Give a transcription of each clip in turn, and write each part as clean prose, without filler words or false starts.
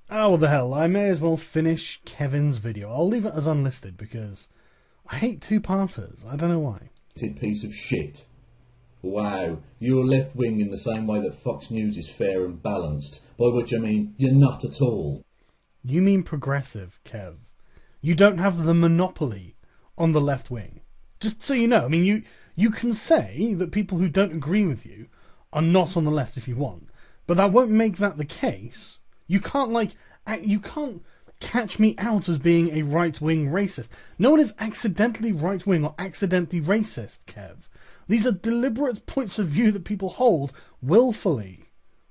Oh, what the hell, I may as well finish Kevin's video. I'll leave it as unlisted because I hate two-parters. I don't know why. Piece of shit. Wow, you're left-wing in the same way that Fox News is fair and balanced, by which I mean you're not at all. You mean progressive, Kev. You don't have the monopoly on the left wing. Just so you know, I mean, you can say that people who don't agree with you are not on the left if you want, but that won't make that the case. You can't catch me out as being a right-wing racist. No one is accidentally right-wing or accidentally racist, Kev. These are deliberate points of view that people hold willfully.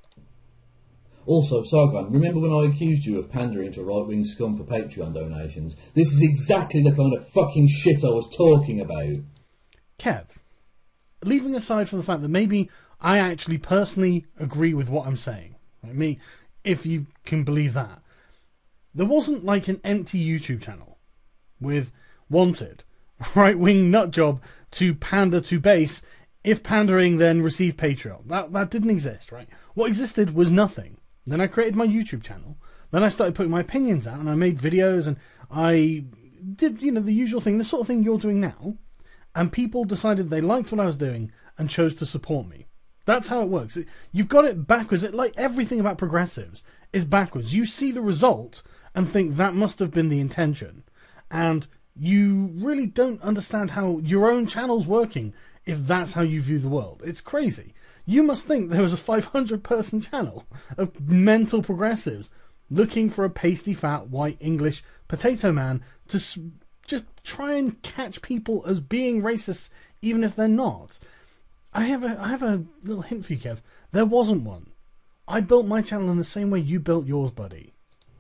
Also, Sargon, remember when I accused you of pandering to right-wing scum for Patreon donations? This is exactly the kind of fucking shit I was talking about. Kev, leaving aside from the fact that maybe I actually personally agree with what I'm saying, like me, if you can believe that, there wasn't like an empty YouTube channel with wanted right-wing nutjob to pander to base. If pandering, then receive Patreon. That didn't exist, right? What existed was nothing. Then I created my YouTube channel. Then I started putting my opinions out, and I made videos, and I did, the usual thing, the sort of thing you're doing now. And people decided they liked what I was doing and chose to support me. That's how it works. You've got it backwards. Like everything about progressives is backwards. You see the result and think that must have been the intention. And you really don't understand how your own channel's working if that's how you view the world. It's crazy. You must think there was a 500-person channel of mental progressives looking for a pasty, fat, white English potato man to just try and catch people as being racist, even if they're not. I have a little hint for you, Kev. There wasn't one. I built my channel in the same way you built yours, buddy.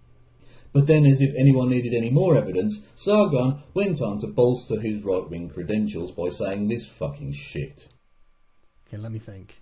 But then, as if anyone needed any more evidence, Sargon went on to bolster his right-wing credentials by saying this fucking shit. Okay, let me think.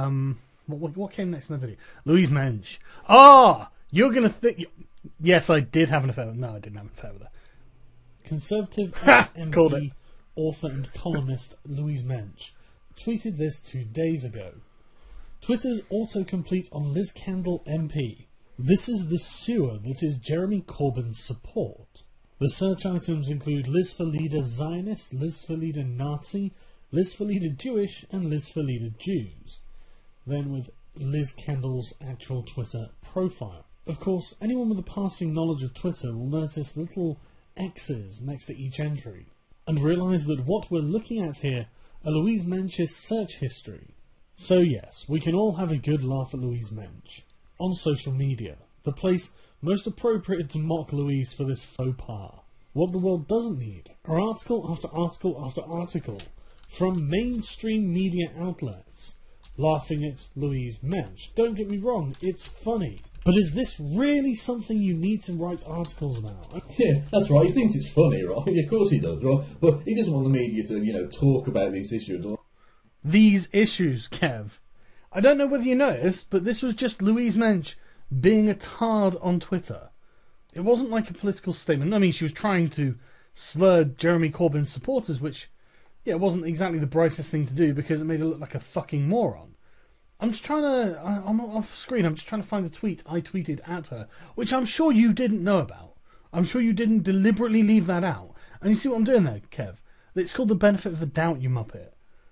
What came next in the video? Louise Mensch. Ah! You're going to think... Yes, I did have an affair with... No, I didn't have an affair with her. Conservative MP, author and columnist Louise Mensch tweeted this 2 days ago. Twitter's autocomplete on Liz Kendall MP. This is the sewer that is Jeremy Corbyn's support. The search items include Liz for Leader Zionist, Liz for Leader Nazi, Liz for Leader Jewish, and Liz for Leader Jews. Then with Liz Kendall's actual Twitter profile. Of course, anyone with a passing knowledge of Twitter will notice little X's next to each entry, and realise that what we're looking at here are Louise Mensch's search history. So yes, we can all have a good laugh at Louise Mensch. On social media, the place most appropriate to mock Louise for this faux pas. What the world doesn't need are article after article after article from mainstream media outlets laughing at Louise Mensch. Don't get me wrong, it's funny. But is this really something you need to write articles about? Yeah, that's right. He thinks it's funny, right? Of course he does, right? But he doesn't want the media to, talk about these issues. These issues, Kev. I don't know whether you noticed, but this was just Louise Mensch being a tard on Twitter. It wasn't like a political statement. I mean, she was trying to slur Jeremy Corbyn's supporters, which, it wasn't exactly the brightest thing to do because it made her look like a fucking moron. I'm just trying to... I'm off screen. I'm just trying to find the tweet I tweeted at her, which I'm sure you didn't know about. I'm sure you didn't deliberately leave that out. And you see what I'm doing there, Kev? It's called the benefit of the doubt, you muppet.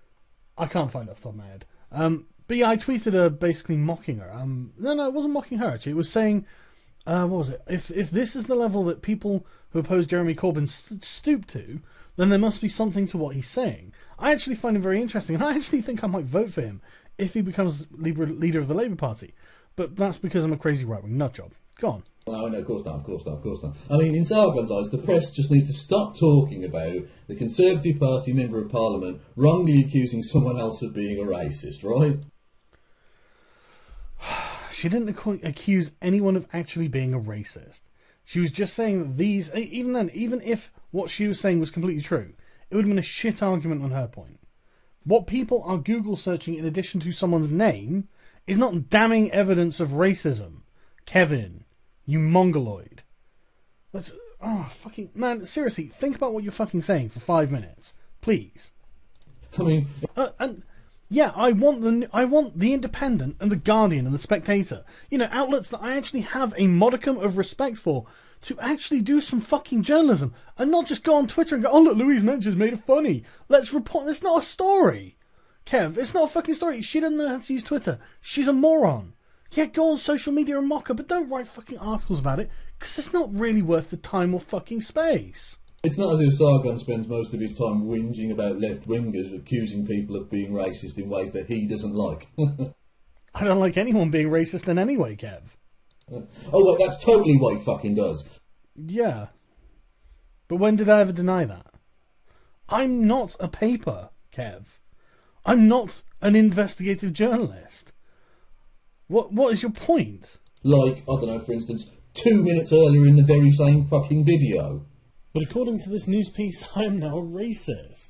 I can't find it off the top of my head. But yeah, I tweeted her basically mocking her. No, it wasn't mocking her, actually. It was saying... what was it? If this is the level that people who oppose Jeremy Corbyn stoop to, then there must be something to what he's saying. I actually find him very interesting, and I actually think I might vote for him if he becomes leader of the Labour Party. But that's because I'm a crazy right-wing nutjob. Go on. No, of course not. I mean, in Sargon's eyes, the press just need to stop talking about the Conservative Party Member of Parliament wrongly accusing someone else of being a racist, right? She didn't accuse anyone of actually being a racist. She was just saying that these... Even then, even if what she was saying was completely true, it would have been a shit argument on her point. What people are Google searching in addition to someone's name is not damning evidence of racism. Kevin, you mongoloid. That's... Oh, fucking... Man, seriously, think about what you're fucking saying for 5 minutes. Please. I mean... And Yeah, I want the Independent and the Guardian and the Spectator, outlets that I actually have a modicum of respect for, to actually do some fucking journalism and not just go on Twitter and go, oh look, Louise Mensch has made it funny. Let's report. It's not a story, Kev. It's not a fucking story. She doesn't know how to use Twitter. She's a moron. Yeah, go on social media and mock her, but don't write fucking articles about it, because it's not really worth the time or fucking space. It's not as if Sargon spends most of his time whinging about left-wingers accusing people of being racist in ways that he doesn't like. I don't like anyone being racist in any way, Kev. Oh, well, that's totally what he fucking does. Yeah. But when did I ever deny that? I'm not a paper, Kev. I'm not an investigative journalist. What is your point? Like, I don't know, for instance, 2 minutes earlier in the very same fucking video. But according to this news piece, I am now a racist.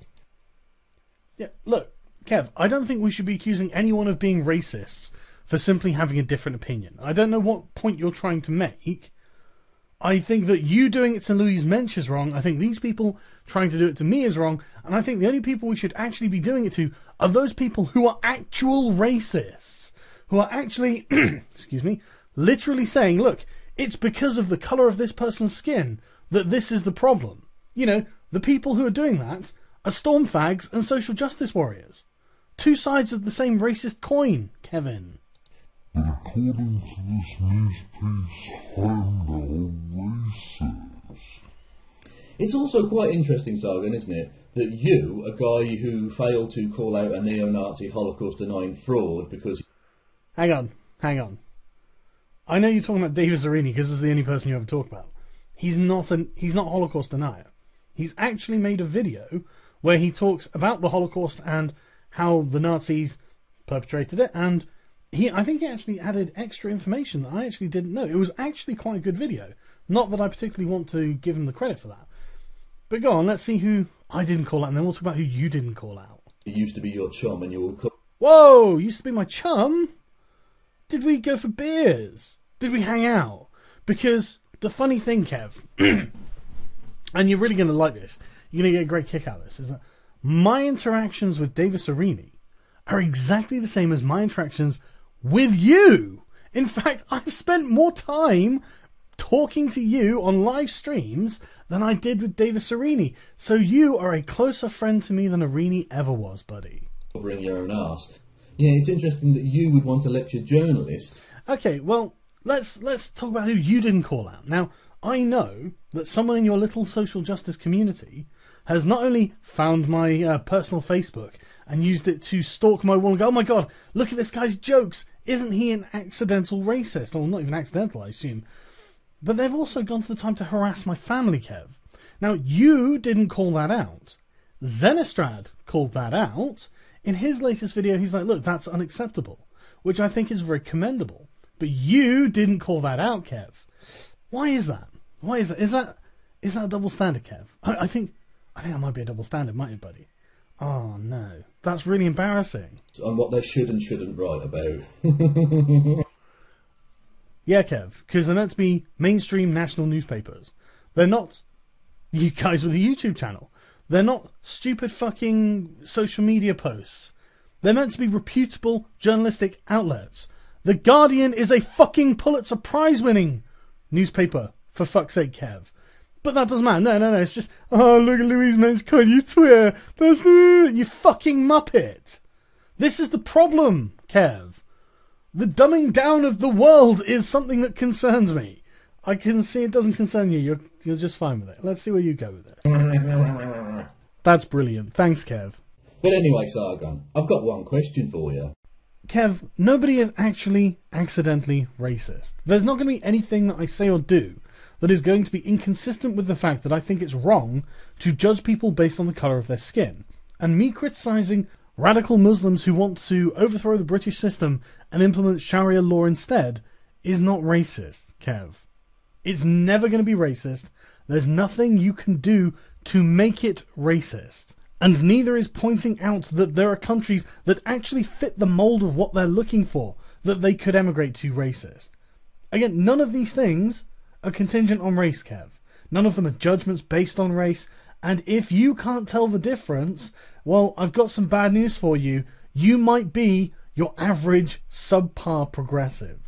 Yeah, look, Kev, I don't think we should be accusing anyone of being racists for simply having a different opinion. I don't know what point you're trying to make. I think that you doing it to Louise Mensch is wrong. I think these people trying to do it to me is wrong. And I think the only people we should actually be doing it to are those people who are actual racists. Who are actually, excuse me, literally saying, look, it's because of the colour of this person's skin that this is the problem. The people who are doing that are storm fags and social justice warriors. Two sides of the same racist coin, Kevin. But according to this news piece, I'm now racist. It's also quite interesting, Sargon, isn't it, that you, a guy who failed to call out a neo-Nazi Holocaust-denying fraud because... Hang on. I know you're talking about David Zarini because this is the only person you ever talk about. He's not a Holocaust denier. He's actually made a video where he talks about the Holocaust and how the Nazis perpetrated it, and I think he actually added extra information that I actually didn't know. It was actually quite a good video. Not that I particularly want to give him the credit for that. But go on, let's see who I didn't call out, and then we'll talk about who you didn't call out. He used to be your chum and you were... Whoa! Used to be my chum? Did we go for beers? Did we hang out? Because the funny thing, Kev, and you're really going to like this, you're going to get a great kick out of this, is that my interactions with David Zarini are exactly the same as my interactions with you. In fact, I've spent more time talking to you on live streams than I did with David Zarini. So you are a closer friend to me than Zarini ever was, buddy. Covering your own arse. Yeah, it's interesting that you would want to lecture journalists. Okay, well, let's talk about who you didn't call out. Now, I know that someone in your little social justice community has not only found my personal Facebook and used it to stalk my wall and go, oh my god, look at this guy's jokes. Isn't he an accidental racist? Or not even accidental, I assume. But they've also gone to the time to harass my family, Kev. Now, you didn't call that out. Zenestrad called that out. In his latest video, he's like, look, that's unacceptable, which I think is very commendable. But you didn't call that out, Kev. Why is that? Why is that? Is that a double standard, Kev? I think that might be a double standard, mightn't it, buddy? Oh, no. That's really embarrassing. On what they should and shouldn't write about. Yeah, Kev, because they're meant to be mainstream national newspapers. They're not you guys with a YouTube channel. They're not stupid fucking social media posts. They're meant to be reputable journalistic outlets. The Guardian is a fucking Pulitzer Prize winning newspaper, for fuck's sake, Kev. But that doesn't matter. No. It's just, oh, look at Louise Mensch calling you Twitter. That's you fucking muppet. This is the problem, Kev. The dumbing down of the world is something that concerns me. I can see it doesn't concern you. You're just fine with it. Let's see where you go with it. That's brilliant. Thanks, Kev. But anyway, Sargon, I've got one question for you. Kev, nobody is actually accidentally racist. There's not going to be anything that I say or do that is going to be inconsistent with the fact that I think it's wrong to judge people based on the colour of their skin. And me criticising radical Muslims who want to overthrow the British system and implement Sharia law instead is not racist, Kev. It's never going to be racist. There's nothing you can do to make it racist. And neither is pointing out that there are countries that actually fit the mould of what they're looking for, that they could emigrate to racist. Again, none of these things are contingent on race, Kev. None of them are judgments based on race. And if you can't tell the difference, well, I've got some bad news for you. You might be your average subpar progressive.